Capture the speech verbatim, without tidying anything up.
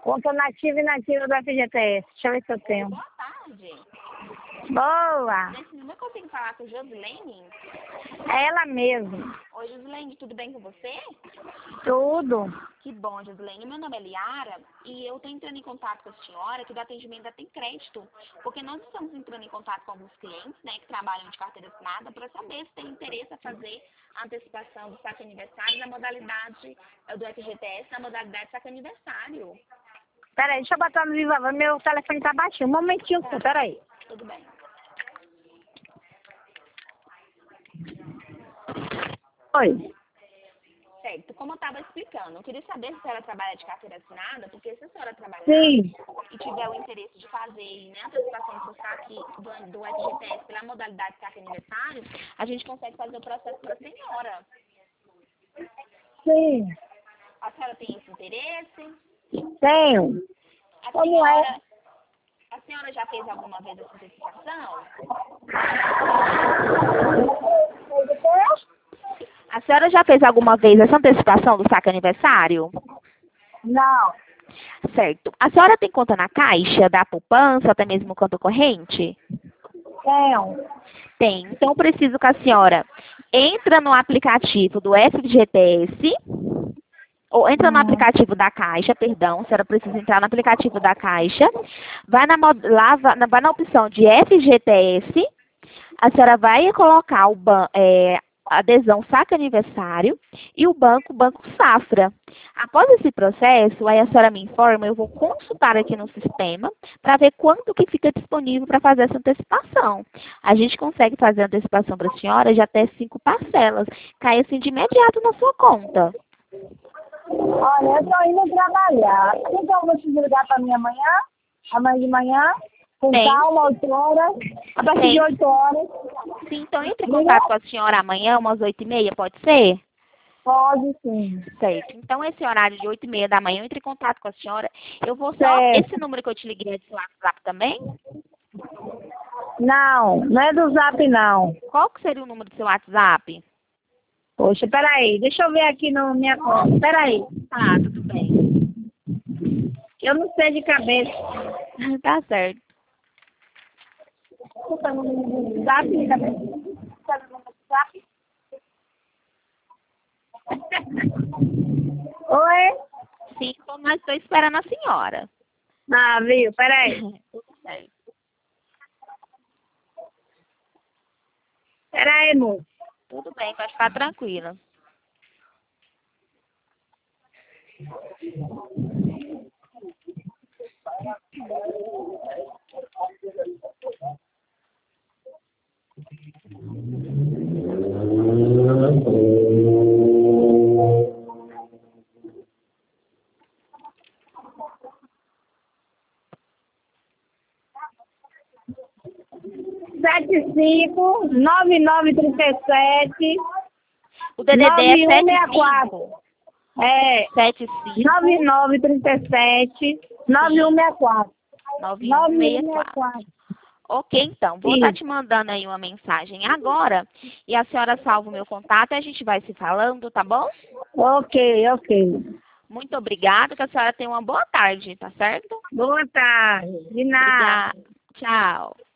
Conta nativa e nativa do F G T S. Deixa eu ver se eu tenho. Boa tarde. Boa! Nesse número eu consigo falar com Josilene? É ela mesmo. Oi, Josilene, tudo bem com você? Tudo. Que bom, Josilene. Meu nome é Liara e eu estou entrando em contato com a senhora que o atendimento ainda tem crédito, porque nós estamos entrando em contato com alguns clientes, né, que trabalham de carteira assinada para saber se tem interesse a fazer a antecipação do saque aniversário na modalidade eh, do F G T S, na modalidade saque aniversário. Peraí, deixa eu botar no viva voz. Meu telefone tá baixinho. Um momentinho, Tá. peraí. Tudo bem. Oi. Certo, como eu estava explicando, eu queria saber se a senhora trabalha de carteira assinada, porque se a senhora trabalhar Sim. e tiver o interesse de fazer, né, a antecipação do saque do, do F G T S pela modalidade saque aniversário, a gente consegue fazer o processo para a senhora. Sim. A senhora tem esse interesse? Tenho. A Como senhora, a senhora já fez alguma vez essa antecipação? A senhora já fez alguma vez essa antecipação do saque aniversário? Não. Certo. A senhora tem conta na Caixa, da poupança, até mesmo conta corrente? Tenho. Tem. Então, eu preciso que a senhora entra no aplicativo do F G T S, ou entra no Hum. aplicativo da Caixa, perdão, a senhora precisa entrar no aplicativo da Caixa, vai na, mod- lá, vai na, vai na opção de F G T S, a senhora vai colocar o ban é, adesão saque aniversário e o banco, Banco Safra. Após esse processo, aí a senhora me informa, eu vou consultar aqui no sistema para ver quanto que fica disponível para fazer essa antecipação. A gente consegue fazer a antecipação para a senhora de até cinco parcelas. Cai assim de imediato na sua conta. Olha, eu tô indo trabalhar. Então eu vou te ligar pra mim amanhã? Amanhã de manhã? Com Tem. calma, oito horas. A partir Tem. de oito horas. Sim, então entre em contato com a senhora amanhã, umas oito e meia, pode ser? Pode sim. Certo. Então, esse horário de oito e meia da manhã, eu entre em contato com a senhora. Eu vou só... Certo. Esse número que eu te liguei é do seu WhatsApp também? Não, não é do Zap não. Qual que seria o número do seu WhatsApp? Poxa, peraí, deixa eu ver aqui na minha conta. Peraí. Tá, tudo bem. Eu não sei de cabeça. Tá certo. Desculpa, no Zap de cabeça. Sabe o número do Zap? Oi? Sim, então nós estou esperando a senhora. Ah, viu? Peraí. Tudo certo. Peraí, amor. Tudo bem, pode ficar tranquila. Sete cinco nove nove trinta e sete O D D D nove um é seis sete quatro. cinco. É sete cinco. nove nove trinta e sete nove um seis quatro. nove um nove um seis seis quatro. quatro. Ok, então. Vou estar te mandando aí uma mensagem agora e a senhora salva o meu contato e a gente vai se falando, tá bom? Ok, ok. Muito obrigada, que a senhora tenha uma boa tarde, tá certo? Boa tarde. De nada. Obrigada. Tchau.